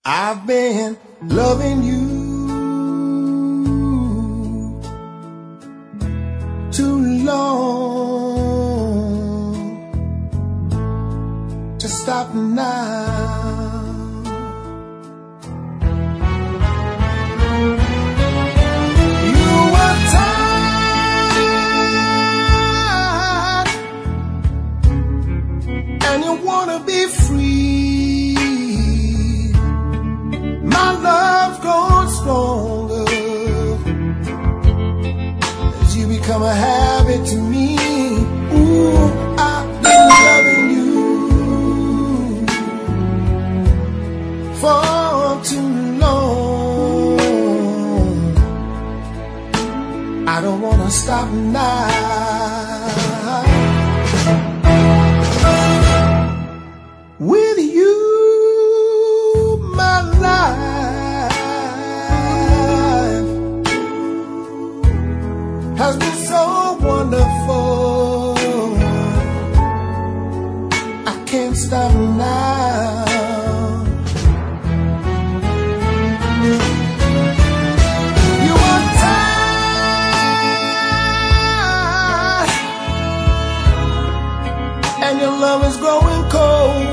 I've been loving you too long to stop now. You were tired and you wanna be free. My love's grown stronger as you become a habit to me. Ooh, I've been loving you for too long. I don't wanna stop now. With you, my life has been so wonderful. I can't stop now. You are tired and your love is growing cold.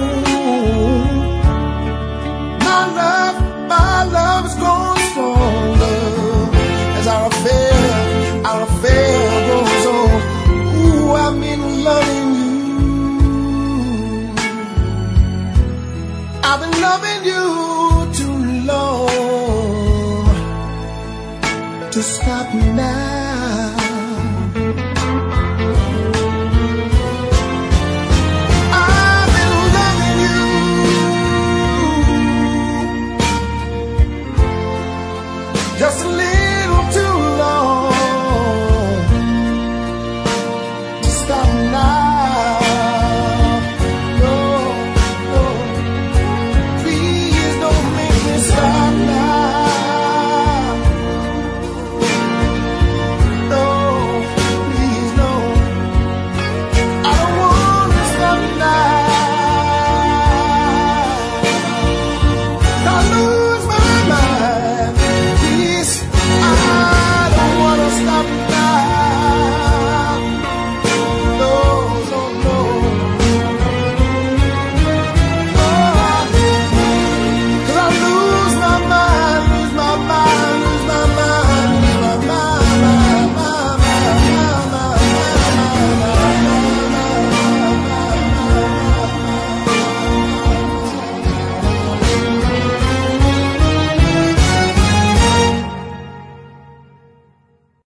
My love is growing stronger as our affair goes on. Ooh, I've been loving you. I've been loving you too long to stop now.